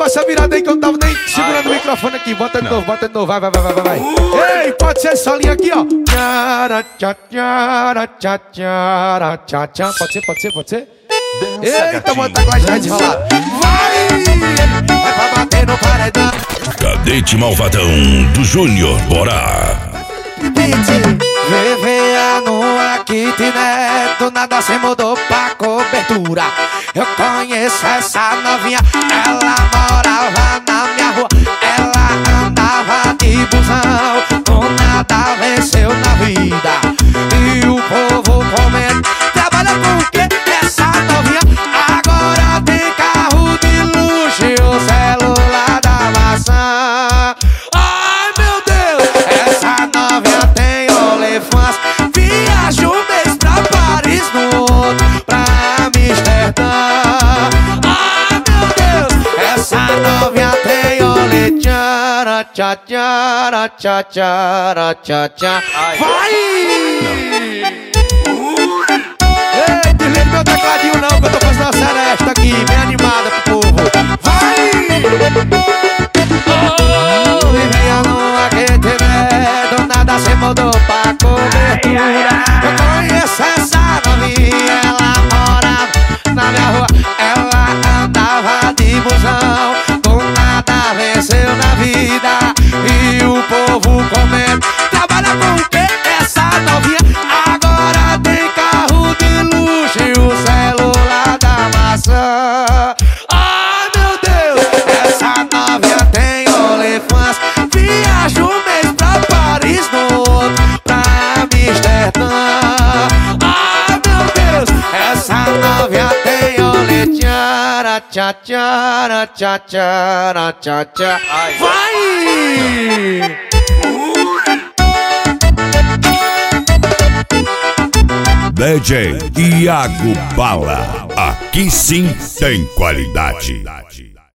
essa virada aí que eu não tava nem segurando o microfone aqui. Bota de novo, vai. Ei, pode ser essa linha aqui, ó. Pode ser? Eita, mano, tá com a gente enrolado. Vai pra bater no paredão. Cadete Malvadão do Júnior, bora! Vivia numa kitnet, do nada se mudou pra cobertura. Eu conheço essa novinha, ela morava na minha rua. Ela andava de busão, do nada venceu na vida. E o povo comendo, trabalha com o quê? Essa novinha agora tem carro de luxo e o celular da maçã. Ai meu Deus, essa novinha tem OnlyFans. Viaja um mês pra Paris, no outro pra Amsterdã. Ai meu Deus, essa novinha tem OnlyFans. Tchá. Vai! Ei, desliga meu tecladinho não, que eu tô fazendo uma seresta aqui, bem animada pro povo. Vai! Oh, vivia numa kitnet, do nada se mudou pra cobertura. Eu conheço essa novinha, ela morava na minha rua. Ela andava de busão, do nada venceu na vida. E o povo comendo, trabalha com o quê? Essa novinha agora tem carro de luxo e o celular da maçã. Ai meu Deus, essa novinha tem OnlyFans. Viaja um mês pra Paris, no outro pra Amsterdã. Ai meu Deus, essa novinha tem OnlyFans. Tchá. Vai! DJ Iago Bala, aqui sim tem qualidade.